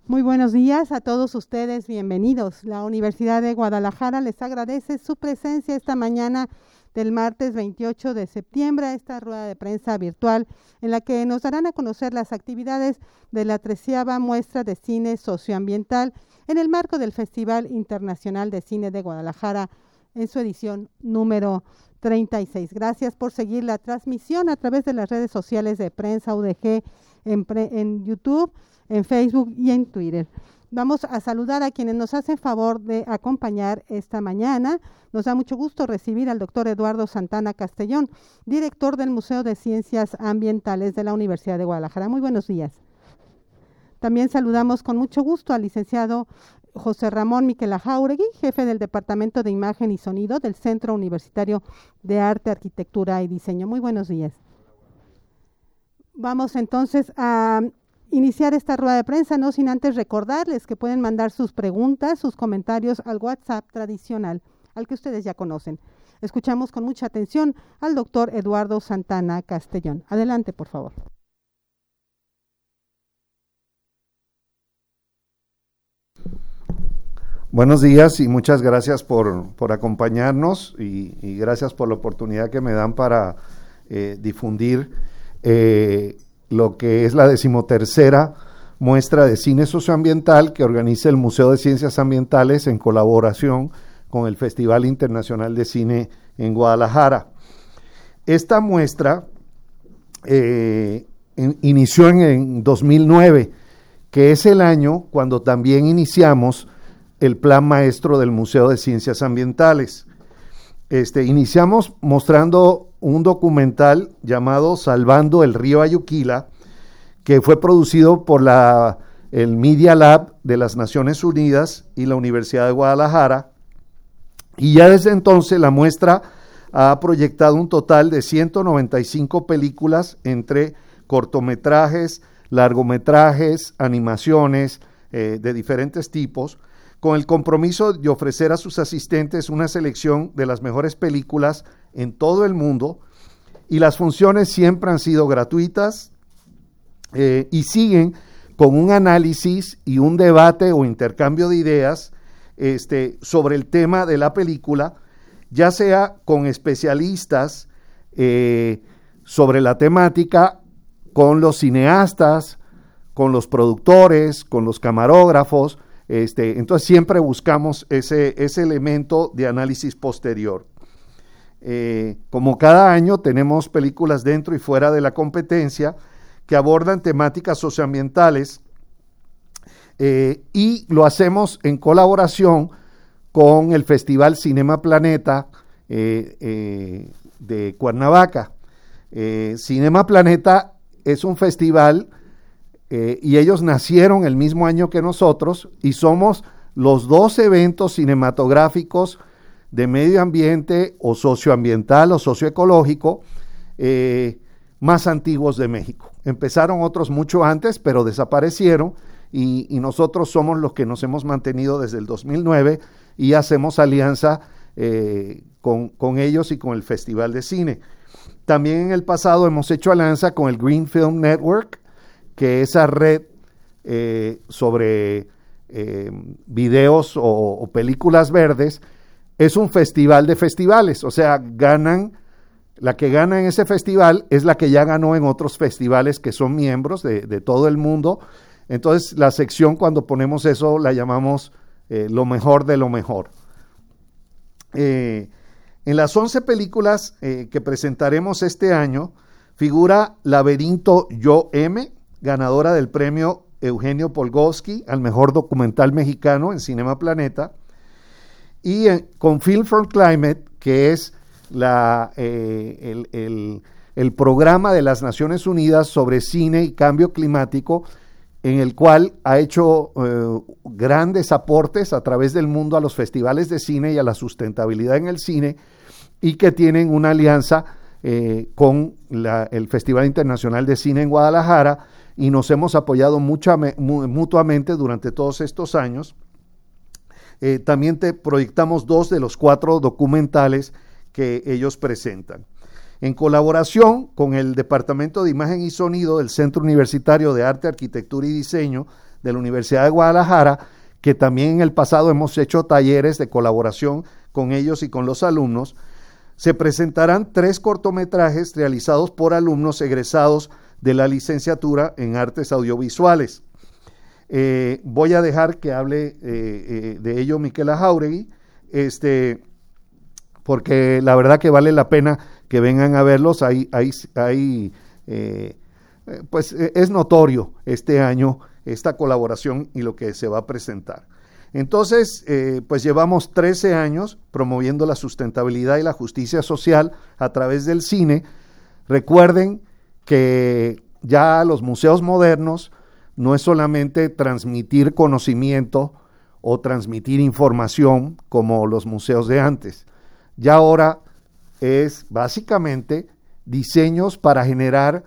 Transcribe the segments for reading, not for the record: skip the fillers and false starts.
Muy buenos días a todos ustedes, bienvenidos. La Universidad de Guadalajara les agradece su presencia esta mañana del martes 28 de septiembre a esta rueda de prensa virtual en la que nos darán a conocer las actividades de la 13ª Muestra de Cine Socioambiental en el marco del Festival Internacional de Cine de Guadalajara en su edición número 36. Gracias por seguir la transmisión a través de las redes sociales de Prensa UDG en YouTube, en Facebook y en Twitter. Vamos a saludar a quienes nos hacen favor de acompañar esta mañana. Nos da mucho gusto recibir al doctor Eduardo Santana Castellón, director del Museo de Ciencias Ambientales de la Universidad de Guadalajara. Muy buenos días. También saludamos con mucho gusto al licenciado José Ramón Miquela Jáuregui, jefe del Departamento de Imagen y Sonido del Centro Universitario de Arte, Arquitectura y Diseño. Muy buenos días. Vamos entonces a iniciar esta rueda de prensa, no sin antes recordarles que pueden mandar sus preguntas, sus comentarios al WhatsApp tradicional, al que ustedes ya conocen. Escuchamos con mucha atención al doctor Eduardo Santana Castellón. Adelante, por favor. Buenos días y muchas gracias por acompañarnos y gracias por la oportunidad que me dan para difundir lo que es la 13ª Muestra de Cine Socioambiental que organiza el Museo de Ciencias Ambientales en colaboración con el Festival Internacional de Cine en Guadalajara. Esta muestra inició en 2009, que es el año cuando también iniciamos el Plan Maestro del Museo de Ciencias Ambientales. Iniciamos mostrando un documental llamado Salvando el Río Ayuquila, que fue producido por el Media Lab de las Naciones Unidas y la Universidad de Guadalajara, y ya desde entonces la muestra ha proyectado un total de 195 películas entre cortometrajes, largometrajes, animaciones de diferentes tipos, con el compromiso de ofrecer a sus asistentes una selección de las mejores películas en todo el mundo, y las funciones siempre han sido gratuitas y siguen con un análisis y un debate o intercambio de ideas sobre el tema de la película, ya sea con especialistas sobre la temática, con los cineastas, con los productores, con los camarógrafos. Entonces siempre buscamos ese elemento de análisis posterior. Como cada año tenemos películas dentro y fuera de la competencia que abordan temáticas socioambientales y lo hacemos en colaboración con el Festival Cinema Planeta de Cuernavaca. Cinema Planeta es un festival y ellos nacieron el mismo año que nosotros y somos los 2 eventos cinematográficos de medio ambiente o socioambiental o socioecológico más antiguos de México. Empezaron otros mucho antes, pero desaparecieron y nosotros somos los que nos hemos mantenido desde el 2009 y hacemos alianza con ellos y con el Festival de Cine. También en el pasado hemos hecho alianza con el Green Film Network, que esa red sobre videos o películas verdes es un festival de festivales, o sea, la que gana en ese festival es la que ya ganó en otros festivales que son miembros de todo el mundo. Entonces la sección, cuando ponemos eso, la llamamos lo mejor de lo mejor. En las 11 películas que presentaremos este año figura Laberinto Yo M, ganadora del premio Eugenio Polgovsky al mejor documental mexicano en Cinema Planeta, y con Film for Climate, que es el programa de las Naciones Unidas sobre cine y cambio climático, en el cual ha hecho grandes aportes a través del mundo a los festivales de cine y a la sustentabilidad en el cine, y que tienen una alianza con el Festival Internacional de Cine en Guadalajara, y nos hemos apoyado mutuamente durante todos estos años. También proyectamos 2 de los 4 documentales que ellos presentan. En colaboración con el Departamento de Imagen y Sonido del Centro Universitario de Arte, Arquitectura y Diseño de la Universidad de Guadalajara, que también en el pasado hemos hecho talleres de colaboración con ellos y con los alumnos. Se presentarán 3 cortometrajes realizados por alumnos egresados de la licenciatura en Artes Audiovisuales. Voy a dejar que hable de ello Miquela Jáuregui, porque la verdad que vale la pena que vengan a verlos. Pues es notorio este año esta colaboración y lo que se va a presentar. Entonces, pues llevamos 13 años promoviendo la sustentabilidad y la justicia social a través del cine. Recuerden que ya los museos modernos no es solamente transmitir conocimiento o transmitir información como los museos de antes. Ya ahora es básicamente diseños para generar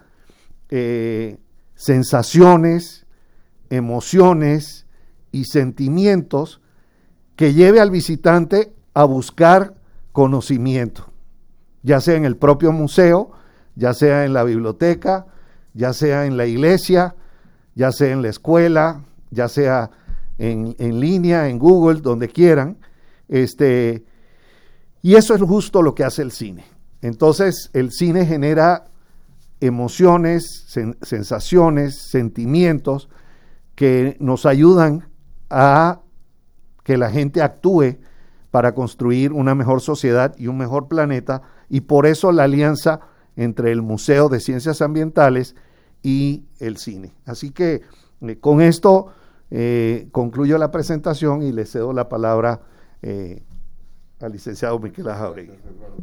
sensaciones, emociones y sentimientos que lleve al visitante a buscar conocimiento, ya sea en el propio museo, ya sea en la biblioteca, ya sea en la iglesia, ya sea en la escuela, ya sea en línea, en Google, donde quieran, y eso es justo lo que hace el cine. Entonces, el cine genera emociones, sensaciones, sentimientos que nos ayudan a que la gente actúe para construir una mejor sociedad y un mejor planeta, y por eso la alianza entre el Museo de Ciencias Ambientales y el cine. Así que con esto concluyo la presentación y le cedo la palabra al licenciado Miquela Jáuregui.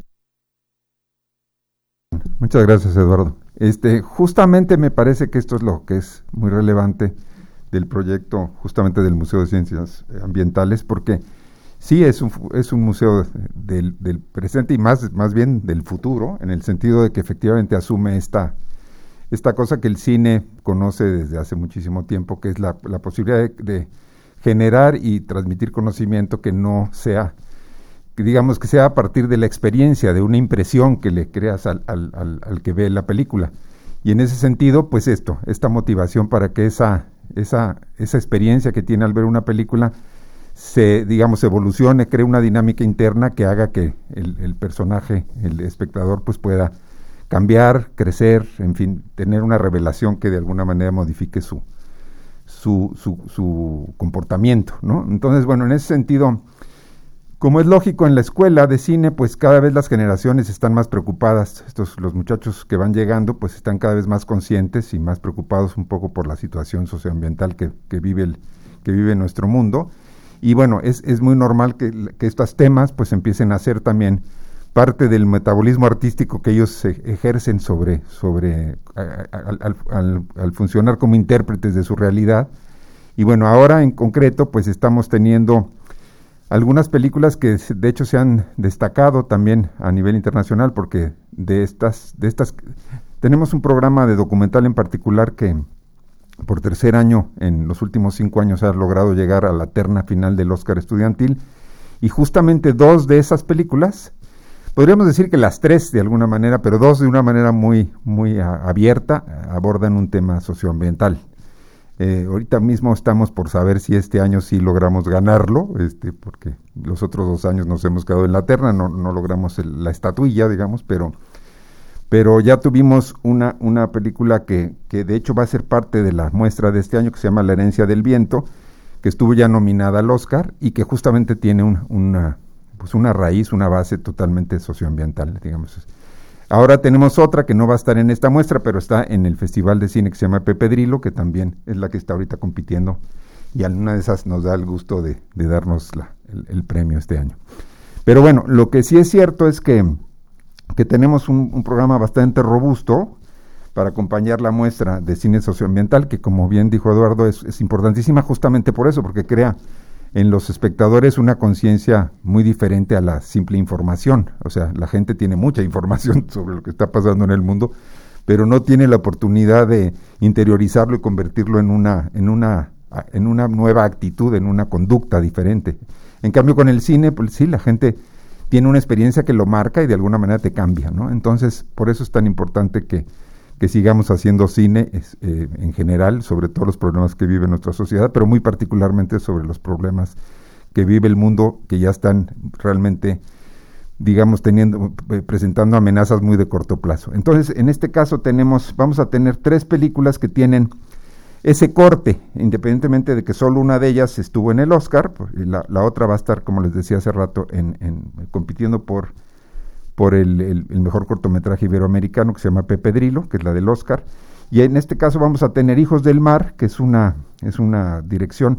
Muchas gracias, Eduardo. Justamente me parece que esto es lo que es muy relevante del proyecto justamente del Museo de Ciencias Ambientales, porque sí es un museo del presente y más bien del futuro, en el sentido de que efectivamente asume esta cosa que el cine conoce desde hace muchísimo tiempo, que es la posibilidad de generar y transmitir conocimiento que no sea, digamos, que sea a partir de la experiencia, de una impresión que le creas al que ve la película. Y en ese sentido, pues esta motivación para que esa experiencia que tiene al ver una película se evolucione, cree una dinámica interna que haga que el personaje, el espectador, pues pueda cambiar, crecer, en fin, tener una revelación que de alguna manera modifique su comportamiento, ¿no? Entonces, bueno, en ese sentido, como es lógico en la escuela de cine, pues cada vez las generaciones están más preocupadas. Los muchachos que van llegando, pues están cada vez más conscientes y más preocupados un poco por la situación socioambiental que vive nuestro mundo. Y bueno, es muy normal que estos temas pues empiecen a ser también parte del metabolismo artístico que ellos ejercen al funcionar como intérpretes de su realidad. Y bueno, ahora en concreto pues estamos teniendo algunas películas que de hecho se han destacado también a nivel internacional, porque de estas tenemos un programa de documental en particular que por tercer año en los últimos 5 años ha logrado llegar a la terna final del Oscar estudiantil, y justamente 2 de esas películas, podríamos decir que las 3 de alguna manera, pero 2 de una manera muy, muy abierta, abordan un tema socioambiental. Ahorita mismo estamos por saber si este año sí logramos ganarlo, porque los otros 2 años nos hemos quedado en la terna, no logramos la estatuilla, digamos, pero ya tuvimos una película que de hecho va a ser parte de la muestra de este año, que se llama La herencia del viento, que estuvo ya nominada al Oscar y que justamente tiene una raíz, una base totalmente socioambiental, digamos. Ahora tenemos otra que no va a estar en esta muestra, pero está en el Festival de Cine que se llama Pepe Drilo, que también es la que está ahorita compitiendo, y alguna de esas nos da el gusto de darnos el premio este año. Pero bueno, lo que sí es cierto es que tenemos un programa bastante robusto para acompañar la muestra de cine socioambiental, que como bien dijo Eduardo, es importantísima justamente por eso, porque crea en los espectadores una conciencia muy diferente a la simple información. O sea, la gente tiene mucha información sobre lo que está pasando en el mundo, pero no tiene la oportunidad de interiorizarlo y convertirlo en una nueva actitud, en una conducta diferente. En cambio, con el cine, pues sí, la gente tiene una experiencia que lo marca y de alguna manera te cambia, ¿no? Entonces, por eso es tan importante que que sigamos haciendo cine en general, sobre todos los problemas que vive nuestra sociedad, pero muy particularmente sobre los problemas que vive el mundo, que ya están realmente, digamos, presentando amenazas muy de corto plazo. Entonces, en este caso vamos a tener 3 películas que tienen ese corte, independientemente de que solo una de ellas estuvo en el Oscar, la otra va a estar, como les decía hace rato, compitiendo por el mejor cortometraje iberoamericano, que se llama Pepe Drilo, que es la del Oscar, y en este caso vamos a tener Hijos del Mar, que es una dirección.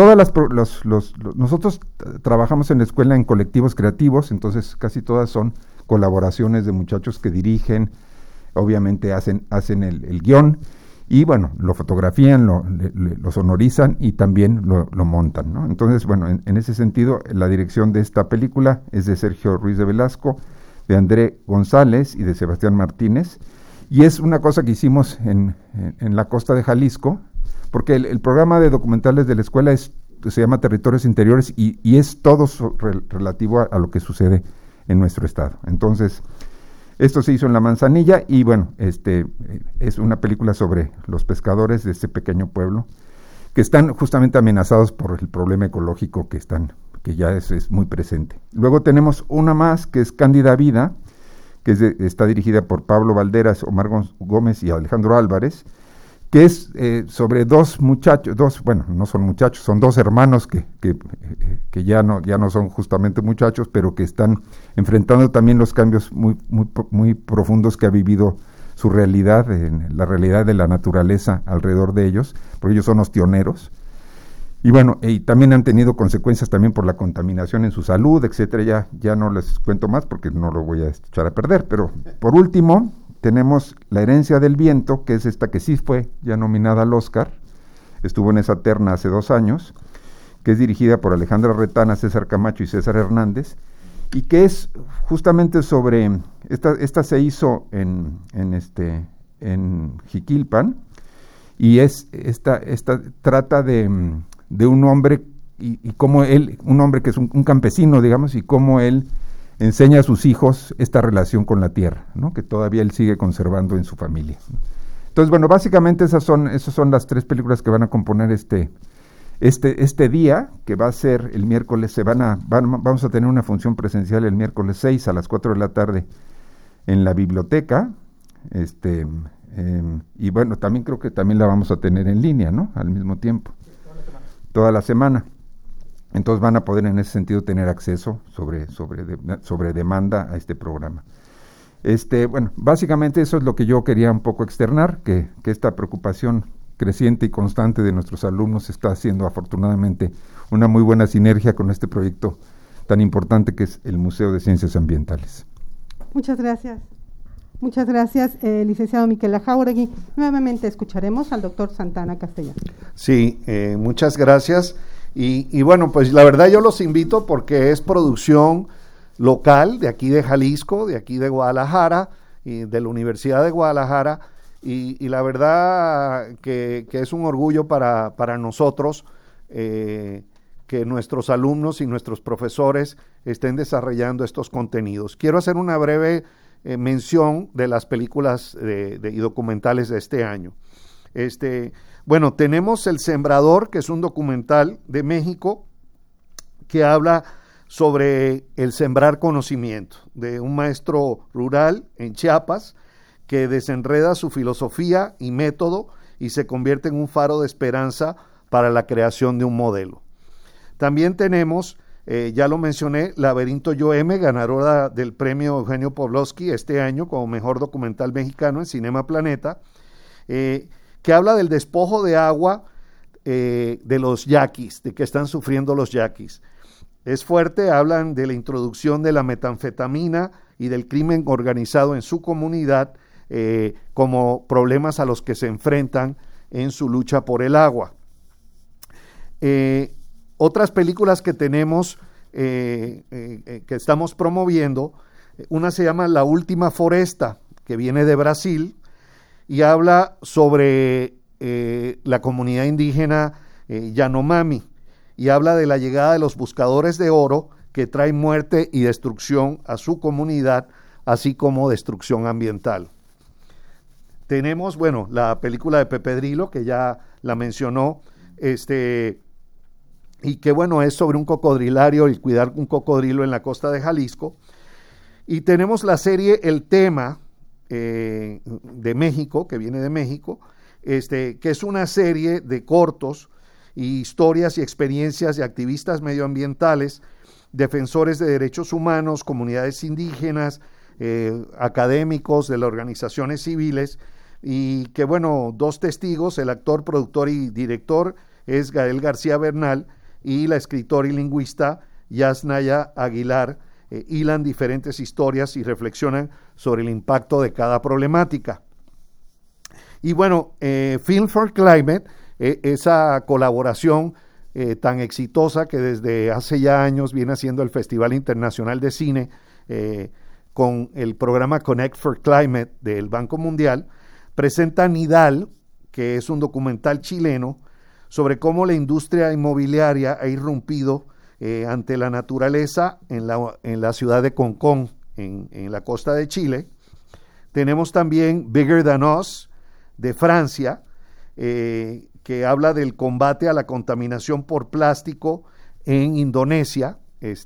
Nosotros trabajamos en la escuela en colectivos creativos, entonces casi todas son colaboraciones de muchachos que dirigen, obviamente hacen el guión, y bueno, lo fotografían, lo sonorizan y también lo montan, ¿no? Entonces, bueno, en ese sentido, la dirección de esta película es de Sergio Ruiz de Velasco, de André González y de Sebastián Martínez, y es una cosa que hicimos en la costa de Jalisco, porque el programa de documentales de la escuela se llama Territorios Interiores y es todo relativo a lo que sucede en nuestro estado. Entonces, esto se hizo en La Manzanilla y bueno, es una película sobre los pescadores de este pequeño pueblo que están justamente amenazados por el problema ecológico que ya es muy presente. Luego tenemos una más que es Cándida Vida, que está dirigida por Pablo Valderas, Omar Gómez y Alejandro Álvarez, que es sobre 2 muchachos, bueno, no son muchachos, son 2 hermanos que ya no son justamente muchachos, pero que están enfrentando también los cambios muy profundos que ha vivido su realidad, la realidad de la naturaleza alrededor de ellos, porque ellos son ostioneros. Y bueno, y también han tenido consecuencias también por la contaminación en su salud, etcétera. Ya no les cuento más porque no lo voy a echar a perder. Pero por último, tenemos La Herencia del Viento, que es esta que sí fue ya nominada al Oscar. Estuvo en esa terna hace 2 años, que es dirigida por Alejandra Retana, César Camacho y César Hernández, y que es justamente sobre, esta se hizo en Jiquilpan, y esta trata de un hombre y cómo un hombre que es un campesino, digamos, y cómo él enseña a sus hijos esta relación con la tierra, ¿no? Que todavía él sigue conservando en su familia, ¿no? Entonces, bueno, básicamente esas son las 3 películas que van a componer este día, que va a ser el miércoles. Vamos a tener una función presencial el miércoles 6 a las 4 de la tarde en la biblioteca, y bueno, también creo que también la vamos a tener en línea, ¿no? Al mismo tiempo. Toda la semana. Entonces van a poder en ese sentido tener acceso sobre demanda a este programa. Bueno, básicamente eso es lo que yo quería un poco externar, que esta preocupación creciente y constante de nuestros alumnos está haciendo afortunadamente una muy buena sinergia con este proyecto tan importante que es el Museo de Ciencias Ambientales. Muchas gracias. Muchas gracias, licenciado Miquel Jáuregui. Nuevamente escucharemos al doctor Santana Castellano. Sí, muchas gracias. Y bueno, pues la verdad yo los invito porque es producción local de aquí de Jalisco, de aquí de Guadalajara, y de la Universidad de Guadalajara, y la verdad que es un orgullo para nosotros que nuestros alumnos y nuestros profesores estén desarrollando estos contenidos. Quiero hacer una breve mención de las películas y documentales de este año. Bueno, tenemos El Sembrador, que es un documental de México que habla sobre el sembrar conocimiento de un maestro rural en Chiapas que desenreda su filosofía y método y se convierte en un faro de esperanza para la creación de un modelo. También tenemos, ya lo mencioné, Laberinto Yoeme, ganadora del premio Eugenio Pavlovsky este año como mejor documental mexicano en Cinema Planeta, que habla del despojo de agua de los yaquis, de que están sufriendo los yaquis. Es fuerte, hablan de la introducción de la metanfetamina y del crimen organizado en su comunidad como problemas a los que se enfrentan en su lucha por el agua. Otras películas que tenemos, que estamos promoviendo, una se llama La Última Foresta, que viene de Brasil, y habla sobre la comunidad indígena Yanomami, y habla de la llegada de los buscadores de oro que traen muerte y destrucción a su comunidad, así como destrucción ambiental. Tenemos, bueno, la película de Pepe Drilo, que ya la mencionó, y que bueno, es sobre un cocodrilario y cuidar un cocodrilo en la costa de Jalisco. Y tenemos la serie El Tema, de México, que viene de México, que es una serie de cortos y historias y experiencias de activistas medioambientales, defensores de derechos humanos, comunidades indígenas, académicos de las organizaciones civiles, y que bueno, dos testigos, el actor, productor y director es Gael García Bernal, y la escritora y lingüista Yasnaya Aguilar, hilan diferentes historias y reflexionan sobre el impacto de cada problemática. Y bueno, Film for Climate, esa colaboración tan exitosa que desde hace ya años viene haciendo el Festival Internacional de Cine con el programa Connect for Climate del Banco Mundial, presenta Nidal, que es un documental chileno sobre cómo la industria inmobiliaria ha irrumpido ante la naturaleza en la ciudad de Concón, en la costa de Chile. Tenemos también Bigger Than Us, de Francia, que habla del combate a la contaminación por plástico en Indonesia.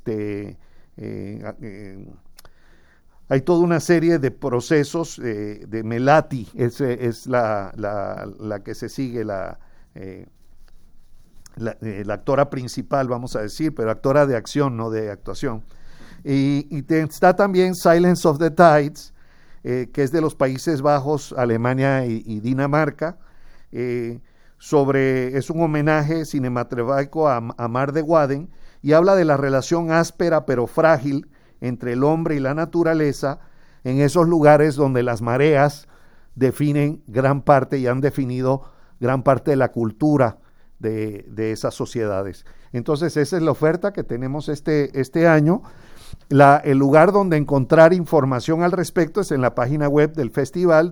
Hay toda una serie de procesos de Melati, es la que se sigue, la actora principal, vamos a decir, pero actora de acción, no de actuación. Y está también Silence of the Tides, que es de los Países Bajos, Alemania y Dinamarca, es un homenaje cinematográfico a Mar de Waden, y habla de la relación áspera pero frágil entre el hombre y la naturaleza en esos lugares donde las mareas definen gran parte y han definido gran parte de la cultura de esas sociedades. Entonces esa es la oferta que tenemos este año. El lugar donde encontrar información al respecto es en la página web del festival,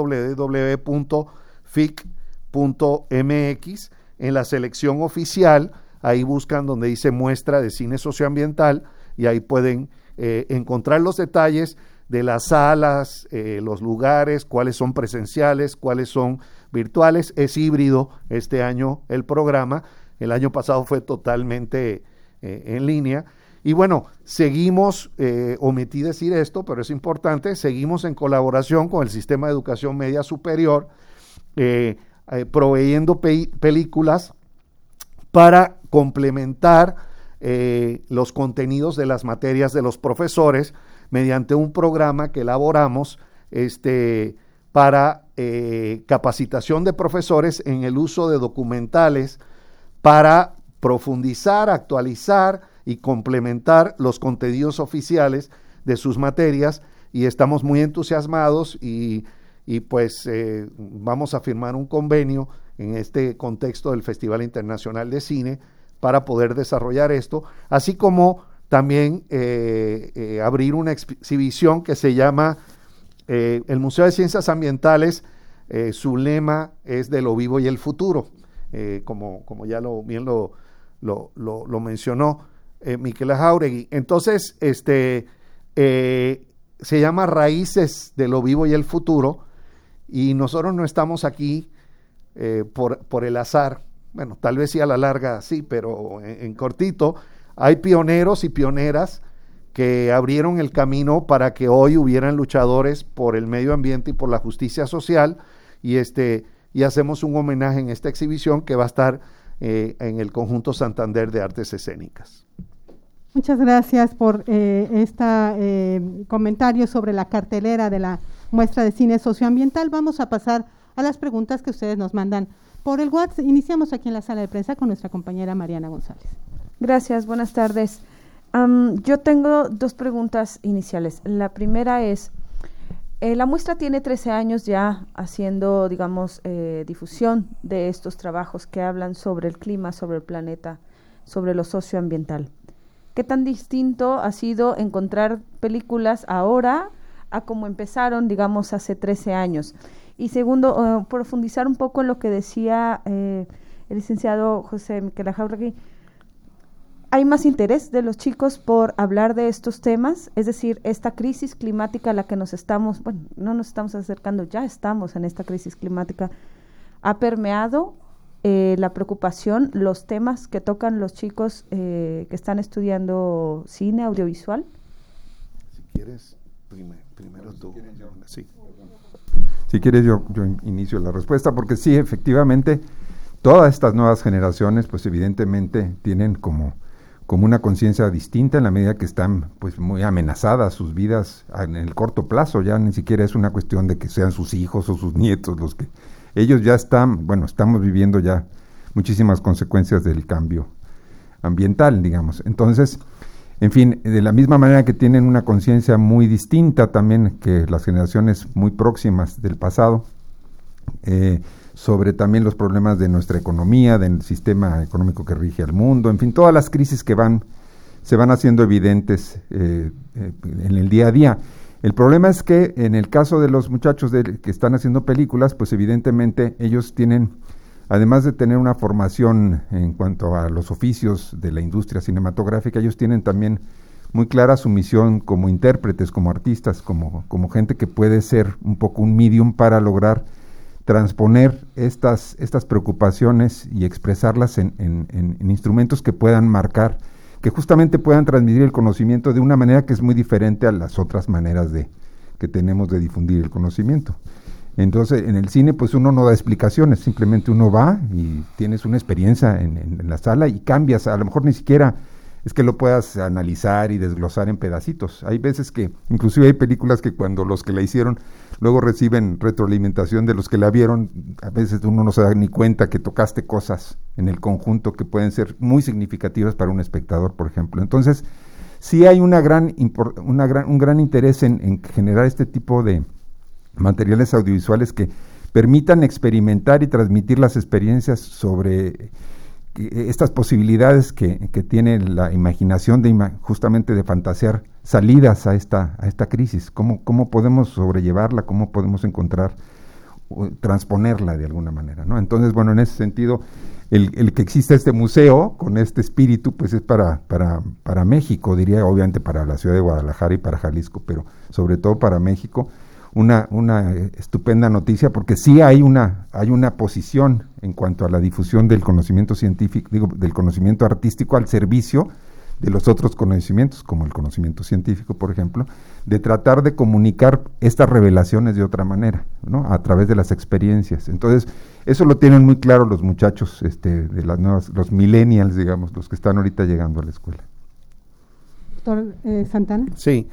www.fic.mx, en la selección oficial. Ahí buscan donde dice muestra de cine socioambiental y ahí pueden encontrar los detalles de las salas, los lugares, cuáles son presenciales, cuáles son virtuales. Es híbrido este año el programa, el año pasado fue totalmente en línea. Y bueno, seguimos, omití decir esto, pero es importante, seguimos en colaboración con el Sistema de Educación Media Superior, proveyendo películas para complementar los contenidos de las materias de los profesores mediante un programa que elaboramos para capacitación de profesores en el uso de documentales para profundizar, actualizar y complementar los contenidos oficiales de sus materias, y estamos muy entusiasmados y pues vamos a firmar un convenio en este contexto del Festival Internacional de Cine para poder desarrollar esto, así como también abrir una exhibición que se llama el Museo de Ciencias Ambientales. Su lema es de lo vivo y el futuro, como ya bien lo mencionó Miquela Jáuregui. Entonces se llama Raíces de lo vivo y el futuro, y nosotros no estamos aquí por el azar. Bueno, tal vez sí a la larga sí, pero en cortito. Hay pioneros y pioneras que abrieron el camino para que hoy hubieran luchadores por el medio ambiente y por la justicia social, y hacemos un homenaje en esta exhibición que va a estar en el Conjunto Santander de Artes Escénicas. Muchas gracias por comentario sobre la cartelera de la muestra de cine socioambiental. Vamos a pasar a las preguntas que ustedes nos mandan por el WhatsApp. Iniciamos aquí en la sala de prensa con nuestra compañera Mariana González. Gracias, buenas tardes. Yo tengo dos preguntas iniciales. La primera es, la muestra tiene 13 años ya haciendo, digamos, difusión de estos trabajos que hablan sobre el clima, sobre el planeta, sobre lo socioambiental. ¿Qué tan distinto ha sido encontrar películas ahora a como empezaron, digamos, hace 13 años? Y segundo, profundizar un poco en lo que decía el licenciado José Miquela Jáuregui. ¿Hay más interés de los chicos por hablar de estos temas? Es decir, esta crisis climática a la que no nos estamos acercando, ya estamos en esta crisis climática, ¿ha permeado la preocupación, los temas que tocan los chicos que están estudiando cine, audiovisual? Si quieres, primero tú. Sí. Si quieres yo inicio la respuesta, porque sí, efectivamente, todas estas nuevas generaciones, pues evidentemente tienen como una conciencia distinta en la medida que están pues muy amenazadas sus vidas en el corto plazo. Ya ni siquiera es una cuestión de que sean sus hijos o sus nietos los que ellos ya están, estamos viviendo ya muchísimas consecuencias del cambio ambiental, digamos. Entonces, en fin, de la misma manera que tienen una conciencia muy distinta también que las generaciones muy próximas del pasado, sobre también los problemas de nuestra economía, del sistema económico que rige al mundo, en fin, todas las crisis que se van haciendo evidentes en el día a día. El problema es que en el caso de los muchachos que están haciendo películas, pues evidentemente ellos tienen, además de tener una formación en cuanto a los oficios de la industria cinematográfica, ellos tienen también muy clara su misión como intérpretes, como artistas, como gente que puede ser un poco un medium para lograr transponer estas preocupaciones y expresarlas en instrumentos que puedan marcar, que justamente puedan transmitir el conocimiento de una manera que es muy diferente a las otras maneras que tenemos de difundir el conocimiento. Entonces, en el cine, pues uno no da explicaciones, simplemente uno va y tienes una experiencia en la sala y cambias, a lo mejor ni siquiera es que lo puedas analizar y desglosar en pedacitos. Hay veces que, inclusive hay películas que cuando los que la hicieron luego reciben retroalimentación de los que la vieron, a veces uno no se da ni cuenta que tocaste cosas en el conjunto que pueden ser muy significativas para un espectador, por ejemplo. Entonces, sí hay un gran interés en generar este tipo de materiales audiovisuales que permitan experimentar y transmitir las experiencias sobre estas posibilidades que tiene la imaginación justamente de fantasear salidas a esta crisis, cómo podemos sobrellevarla, cómo podemos encontrar transponerla de alguna manera, ¿no? Entonces, en ese sentido, el que exista este museo con este espíritu, pues es para México, diría, obviamente para la ciudad de Guadalajara y para Jalisco, pero sobre todo para México, una estupenda noticia, porque sí hay una posición en cuanto a la difusión del conocimiento científico, del conocimiento artístico al servicio de los otros conocimientos, como el conocimiento científico, por ejemplo, de tratar de comunicar estas revelaciones de otra manera, ¿no? A través de las experiencias. Entonces, eso lo tienen muy claro los muchachos de las nuevas, los millennials, digamos, los que están ahorita llegando a la escuela. Doctor Santana. Sí.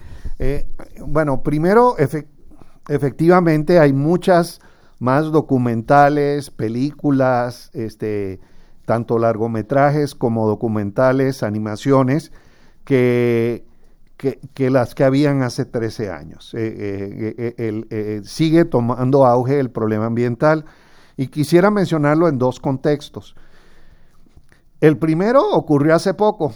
Primero, efectivamente hay muchas más documentales, películas, tanto largometrajes como documentales, animaciones, que las que habían hace 13 años. Sigue tomando auge el problema ambiental y quisiera mencionarlo en dos contextos. El primero ocurrió hace poco,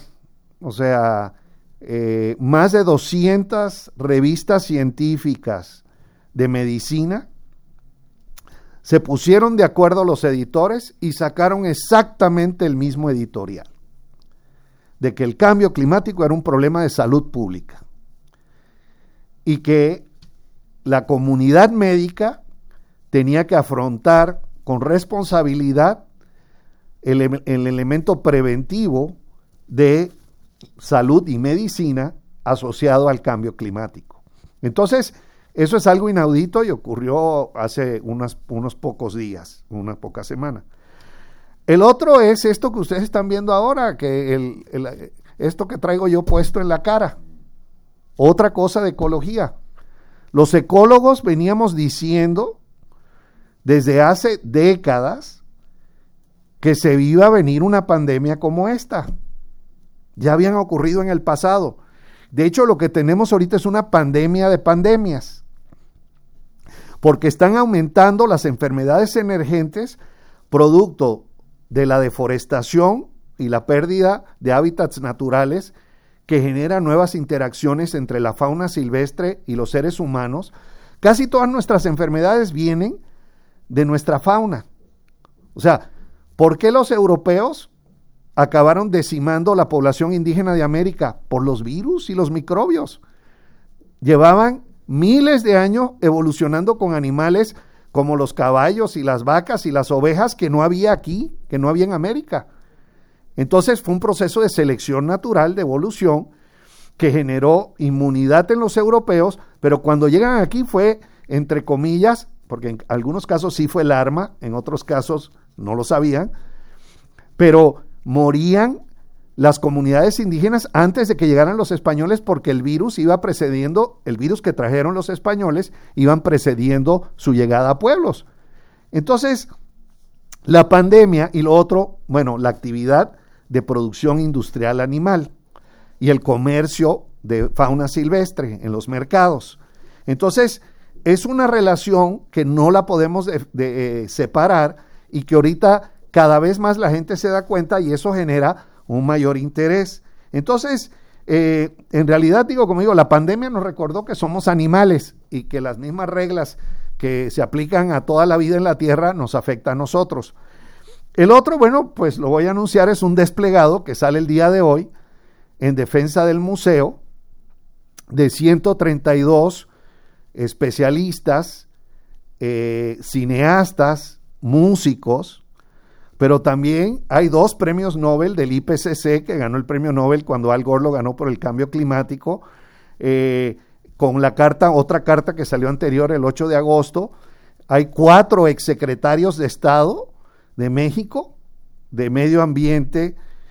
más de 200 revistas científicas de medicina se pusieron de acuerdo los editores y sacaron exactamente el mismo editorial, de que el cambio climático era un problema de salud pública y que la comunidad médica tenía que afrontar con responsabilidad el elemento preventivo de salud y medicina asociado al cambio climático. Entonces, eso es algo inaudito y ocurrió hace unos pocos días, unas pocas semanas. El otro es esto que ustedes están viendo ahora, que esto que traigo yo puesto en la cara. Otra cosa de ecología. Los ecólogos veníamos diciendo desde hace décadas que se iba a venir una pandemia como esta. Ya habían ocurrido en el pasado. De hecho, lo que tenemos ahorita es una pandemia de pandemias, porque están aumentando las enfermedades emergentes producto de la deforestación y la pérdida de hábitats naturales que genera nuevas interacciones entre la fauna silvestre y los seres humanos. Casi todas nuestras enfermedades vienen de nuestra fauna. ¿Por qué los europeos acabaron decimando la población indígena de América por los virus y los microbios. Llevaban miles de años evolucionando con animales como los caballos y las vacas y las ovejas que no había aquí, que no había en América. Entonces fue un proceso de selección natural, de evolución, que generó inmunidad en los europeos, pero cuando llegan aquí fue, entre comillas, porque en algunos casos sí fue el arma, en otros casos no lo sabían, pero morían las comunidades indígenas antes de que llegaran los españoles, porque el virus iba precediendo, el virus que trajeron los españoles, iban precediendo su llegada a pueblos. Entonces, la pandemia y lo otro, bueno, la actividad de producción industrial animal y el comercio de fauna silvestre en los mercados. Entonces, es una relación que no la podemos separar y que ahorita cada vez más la gente se da cuenta y eso genera un mayor interés. Entonces, en realidad, como digo, la pandemia nos recordó que somos animales y que las mismas reglas que se aplican a toda la vida en la Tierra nos afectan a nosotros. El otro, bueno, pues lo voy a anunciar, es un desplegado que sale el día de hoy en defensa del museo de 132 especialistas, cineastas, músicos, pero también hay 2 premios Nobel del IPCC, que ganó el premio Nobel cuando Al Gore lo ganó por el cambio climático, con la carta, otra carta que salió anterior, el 8 de agosto, hay 4 exsecretarios de Estado de México, de Medio Ambiente,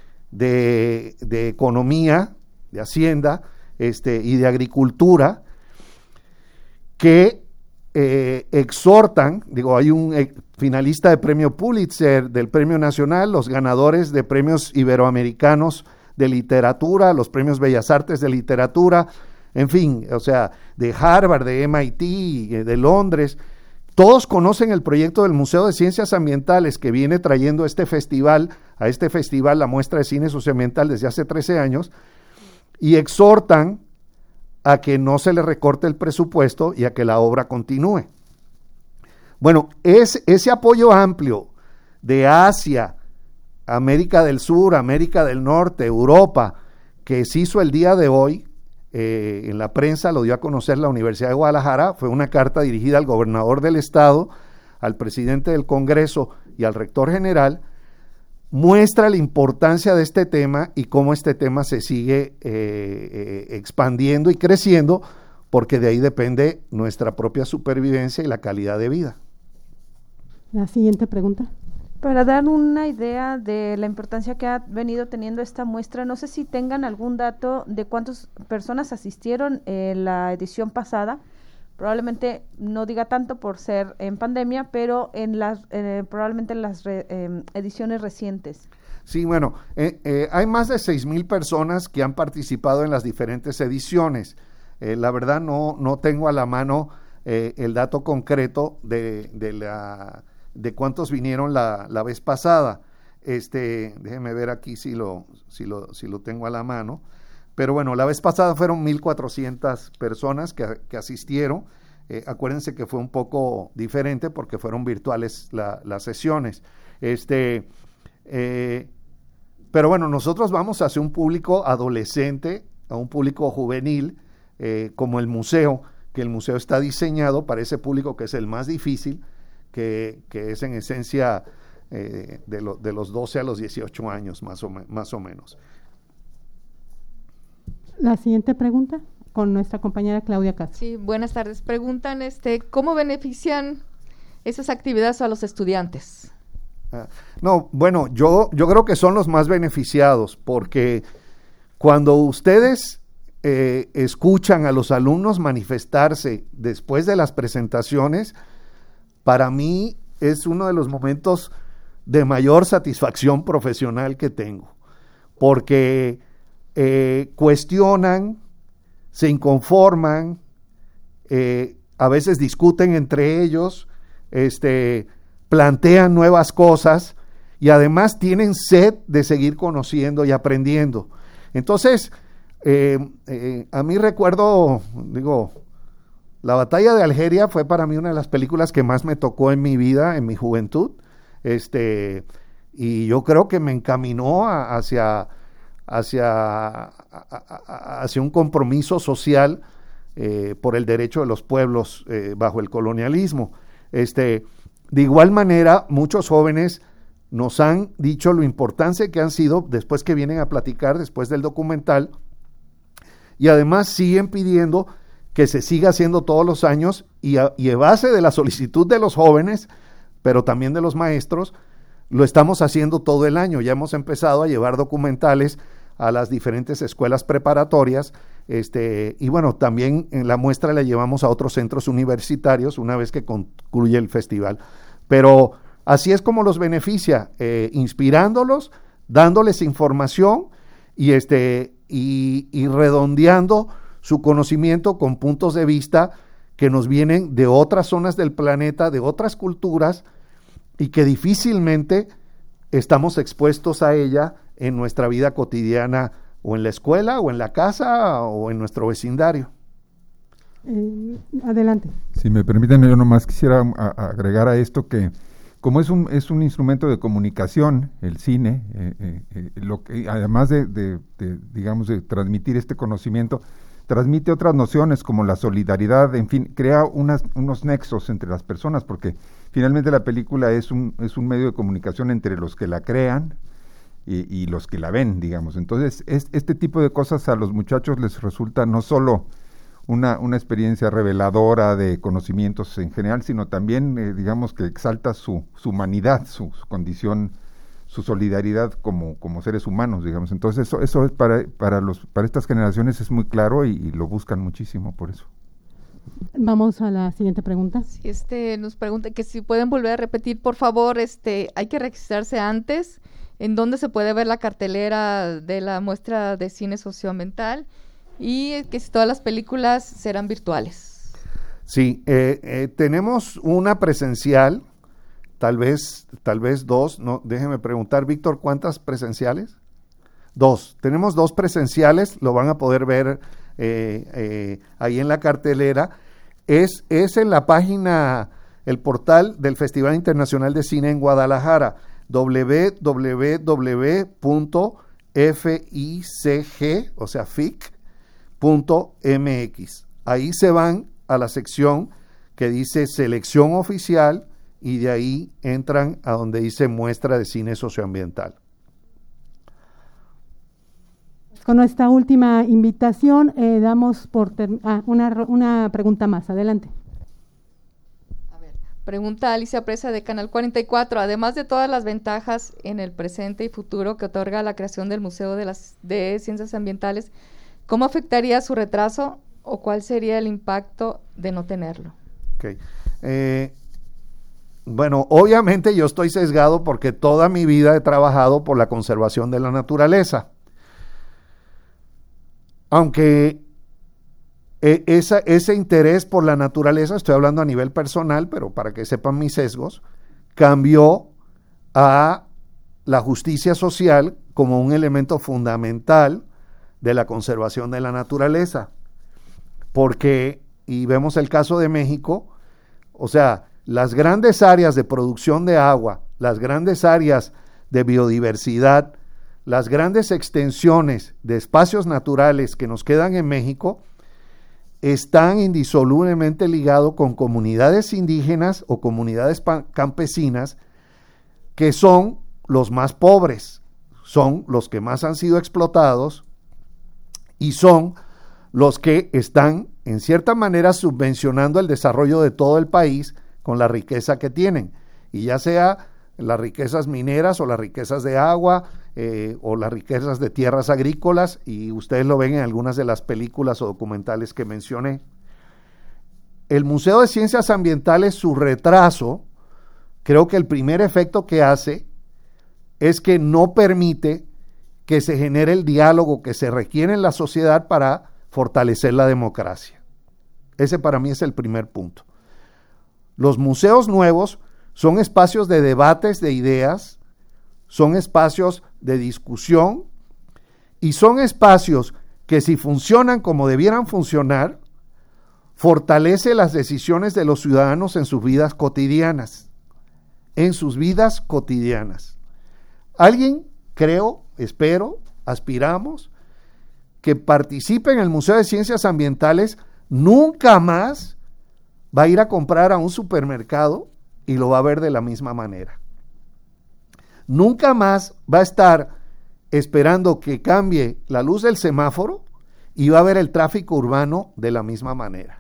de Economía, de Hacienda, y de Agricultura, que exhortan, hay un finalista de premio Pulitzer, del premio nacional, los ganadores de premios iberoamericanos de literatura, los premios Bellas Artes de literatura, en fin, o sea, de Harvard, de MIT, de Londres, todos conocen el proyecto del Museo de Ciencias Ambientales que viene trayendo a este festival la muestra de cine socioambiental desde hace 13 años, y exhortan a que no se le recorte el presupuesto y a que la obra continúe. Bueno, ese apoyo amplio de Asia, América del Sur, América del Norte, Europa, que se hizo el día de hoy, en la prensa lo dio a conocer la Universidad de Guadalajara, fue una carta dirigida al gobernador del estado, al presidente del Congreso y al rector general, muestra la importancia de este tema y cómo este tema se sigue expandiendo y creciendo, porque de ahí depende nuestra propia supervivencia y la calidad de vida. La siguiente pregunta. Para dar una idea de la importancia que ha venido teniendo esta muestra, no sé si tengan algún dato de cuántas personas asistieron en la edición pasada. Probablemente no diga tanto por ser en pandemia, pero probablemente en las ediciones recientes. Sí, bueno, hay más de 6,000 personas que han participado en las diferentes ediciones. La verdad no tengo a la mano el dato concreto de cuántos vinieron la vez pasada. Déjeme ver aquí si lo tengo a la mano. Pero bueno, la vez pasada fueron 1,400 personas que asistieron. Acuérdense que fue un poco diferente porque fueron virtuales las sesiones. Pero bueno, nosotros vamos hacia un público adolescente, a un público juvenil, como el museo, que el museo está diseñado para ese público que es el más difícil, que es en esencia de los 12 a los 18 años, más o menos. La siguiente pregunta con nuestra compañera Claudia Castro. Sí, buenas tardes. Preguntan, ¿cómo benefician esas actividades a los estudiantes? No, bueno, yo creo que son los más beneficiados, porque cuando ustedes escuchan a los alumnos manifestarse después de las presentaciones, para mí es uno de los momentos de mayor satisfacción profesional que tengo, porque cuestionan, se inconforman, a veces discuten entre ellos, plantean nuevas cosas y además tienen sed de seguir conociendo y aprendiendo. Entonces, a mí recuerdo, La batalla de Algeria fue para mí una de las películas que más me tocó en mi vida, en mi juventud, y yo creo que me encaminó hacia un compromiso social por el derecho de los pueblos bajo el colonialismo. De igual manera, muchos jóvenes nos han dicho lo importante que han sido después que vienen a platicar, después del documental, y además siguen pidiendo que se siga haciendo todos los años y a base de la solicitud de los jóvenes, pero también de los maestros, lo estamos haciendo todo el año. Ya hemos empezado a llevar documentales a las diferentes escuelas preparatorias, y bueno, también en la muestra la llevamos a otros centros universitarios una vez que concluye el festival. Pero así es como los beneficia, inspirándolos, dándoles información y redondeando su conocimiento con puntos de vista que nos vienen de otras zonas del planeta, de otras culturas, y que difícilmente estamos expuestos a ella en nuestra vida cotidiana, o en la escuela, o en la casa, o en nuestro vecindario. Adelante. Si me permiten, yo nomás quisiera agregar a esto que como es un instrumento de comunicación, el cine, lo que, además de digamos, de transmitir este conocimiento, transmite otras nociones como la solidaridad, en fin, crea unos nexos entre las personas, porque finalmente la película es un medio de comunicación entre los que la crean y los que la ven, digamos. Entonces, este tipo de cosas a los muchachos les resulta no solo una experiencia reveladora de conocimientos en general, sino también, digamos, que exalta su humanidad, su condición, su solidaridad como seres humanos, digamos. Entonces, eso es para estas generaciones es muy claro y lo buscan muchísimo por eso. Vamos a la siguiente pregunta. Sí, nos pregunta que si pueden volver a repetir, por favor, hay que registrarse antes. ¿En dónde se puede ver la cartelera de la muestra de cine socioambiental? Y que si todas las películas serán virtuales. Sí, tenemos una presencial, tal vez dos, no, déjeme preguntar, Víctor, ¿cuántas presenciales? Dos, tenemos dos presenciales, lo van a poder ver ahí en la cartelera, es en la página, el portal del Festival Internacional de Cine en Guadalajara, www.ficg, o sea, FIC.mx. Ahí se van a la sección que dice selección oficial y de ahí entran a donde dice muestra de cine socioambiental. Con esta última invitación damos por una pregunta más. Adelante. Pregunta Alicia Presa de Canal 44. Además de todas las ventajas en el presente y futuro que otorga la creación del Museo de Ciencias Ambientales, ¿cómo afectaría su retraso o cuál sería el impacto de no tenerlo? Okay. Bueno, obviamente yo estoy sesgado porque toda mi vida he trabajado por la conservación de la naturaleza. Aunque ese interés por la naturaleza, estoy hablando a nivel personal, pero para que sepan mis sesgos, cambió a la justicia social como un elemento fundamental de la conservación de la naturaleza. Porque, y vemos el caso de México, o sea, las grandes áreas de producción de agua, las grandes áreas de biodiversidad, las grandes extensiones de espacios naturales que nos quedan en México, están indisolublemente ligados con comunidades indígenas o comunidades campesinas que son los más pobres, son los que más han sido explotados y son los que están en cierta manera subvencionando el desarrollo de todo el país con la riqueza que tienen, y ya sea las riquezas mineras o las riquezas de agua o las riquezas de tierras agrícolas, y ustedes lo ven en algunas de las películas o documentales que mencioné. El Museo de Ciencias Ambientales, su retraso, creo que el primer efecto que hace es que no permite que se genere el diálogo que se requiere en la sociedad para fortalecer la democracia. Ese para mí es el primer punto. Los museos nuevos son espacios de debates de ideas, son espacios de discusión y son espacios que, si funcionan como debieran funcionar, fortalece las decisiones de los ciudadanos en sus vidas cotidianas. Alguien, creo, espero, aspiramos, que participe en el Museo de Ciencias Ambientales, nunca más va a ir a comprar a un supermercado y lo va a ver de la misma manera. Nunca más va a estar esperando que cambie la luz del semáforo y va a ver el tráfico urbano de la misma manera.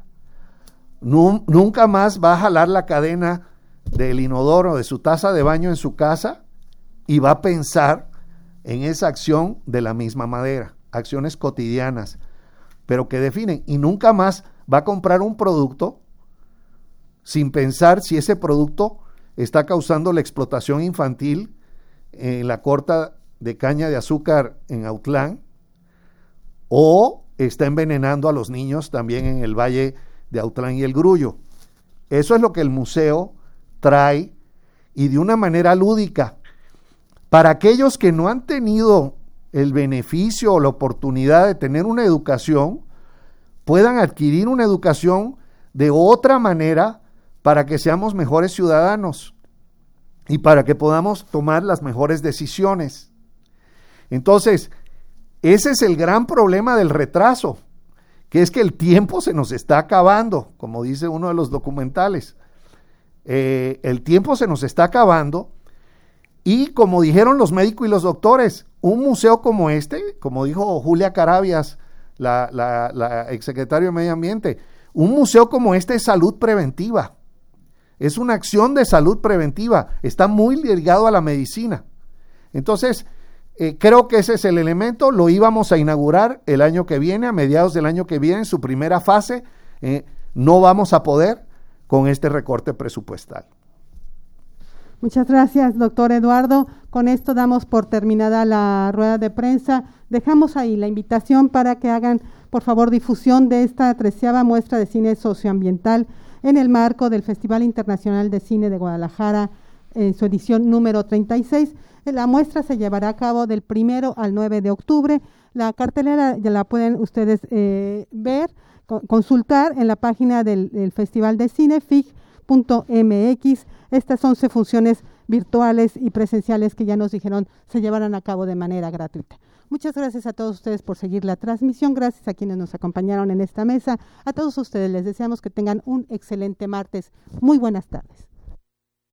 Nunca más va a jalar la cadena del inodoro de su taza de baño en su casa y va a pensar en esa acción de la misma manera, acciones cotidianas, pero que definen, y nunca más va a comprar un producto sin pensar si ese producto está causando la explotación infantil en la corta de caña de azúcar en Autlán, o está envenenando a los niños también en el Valle de Autlán y el Grullo. Eso es lo que el museo trae, y de una manera lúdica, para aquellos que no han tenido el beneficio o la oportunidad de tener una educación, puedan adquirir una educación de otra manera para que seamos mejores ciudadanos y para que podamos tomar las mejores decisiones. Entonces, ese es el gran problema del retraso, que es que el tiempo se nos está acabando, como dice uno de los documentales. El tiempo se nos está acabando, y como dijeron los médicos y los doctores, un museo como este, como dijo Julia Carabias, la exsecretaria de Medio Ambiente, un museo como este es salud preventiva, es una acción de salud preventiva, está muy ligado a la medicina. Entonces, creo que ese es el elemento. Lo íbamos a inaugurar el año que viene, a mediados del año que viene, en su primera fase. No vamos a poder con este recorte presupuestal. Muchas gracias, doctor Eduardo. Con esto damos por terminada la rueda de prensa. Dejamos ahí la invitación para que hagan, por favor, difusión de esta 13ª muestra de cine socioambiental en el marco del Festival Internacional de Cine de Guadalajara, en su edición número 36. La muestra se llevará a cabo del 1 al 9 de octubre. La cartelera ya la pueden ustedes ver, consultar en la página del Festival de Cine, fig.mx. Estas 11 funciones virtuales y presenciales que ya nos dijeron se llevarán a cabo de manera gratuita. Muchas gracias a todos ustedes por seguir la transmisión, gracias a quienes nos acompañaron en esta mesa. A todos ustedes les deseamos que tengan un excelente martes. Muy buenas tardes.